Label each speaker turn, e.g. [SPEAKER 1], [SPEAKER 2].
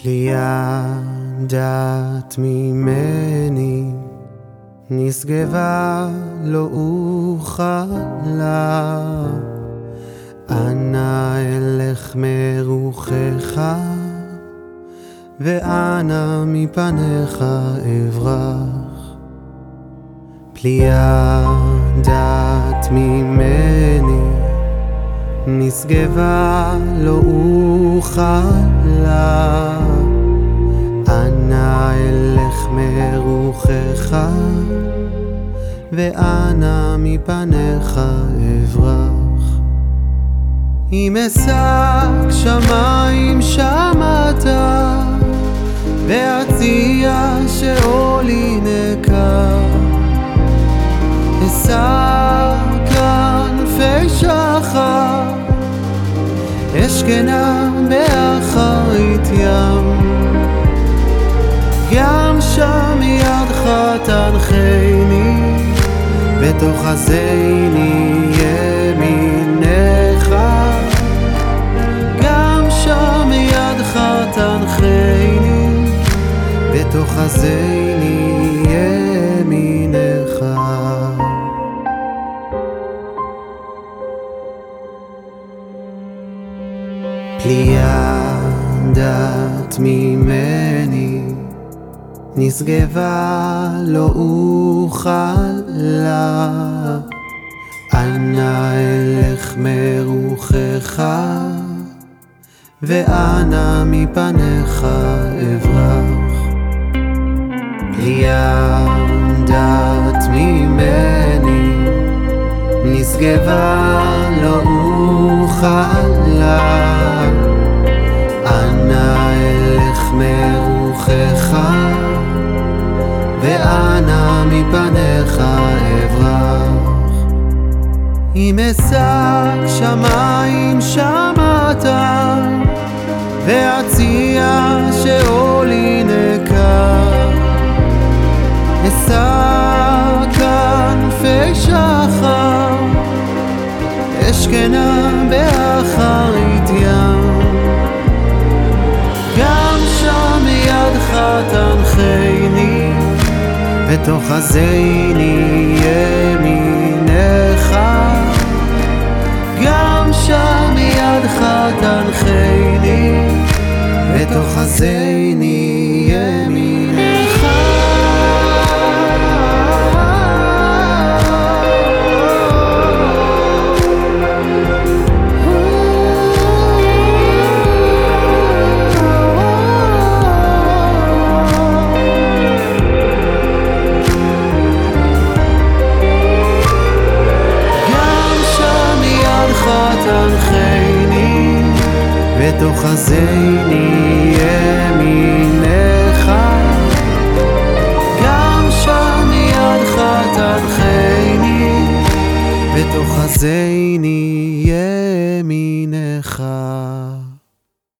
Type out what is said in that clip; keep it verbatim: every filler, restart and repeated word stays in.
[SPEAKER 1] פליאה דעת ממני נשגבה לא אוכלה, אנה אלך מרוחך ואנה מפניך אברח. פליאה דעת ממני נשגבה לא אוכלה, אנה אלך מרוחך ואנה מפניך אברח. אם אשק שמיים שמעת ואציע שאולי נקר, אשא כנפי שחר אשכנה באחרית ים, גם שם ידך תנחני ותאחזני ימינך, גם שם ידך תנחני ותאחזני ימינך. פליאה דעת ממני נשגבה לא אוכלה, אנה אלך מרוחך ואנה מפניך אברח. פליאה דעת ממני נשגבה לא אוכלה, אנה אלך מרוחך ואנה מפניך אברח. אם אשק שמיים שמעת ואציע שאולי נקר, אשא כנפי שחר אשכנה באחרית ים, גם שם ידך תנחני ותאחזני ימינך, גם שם ידך תנחני ותאחזני ימינך. תנחני ותאחזני ימינך, גם שם ידך תנחני ותאחזני ימינך.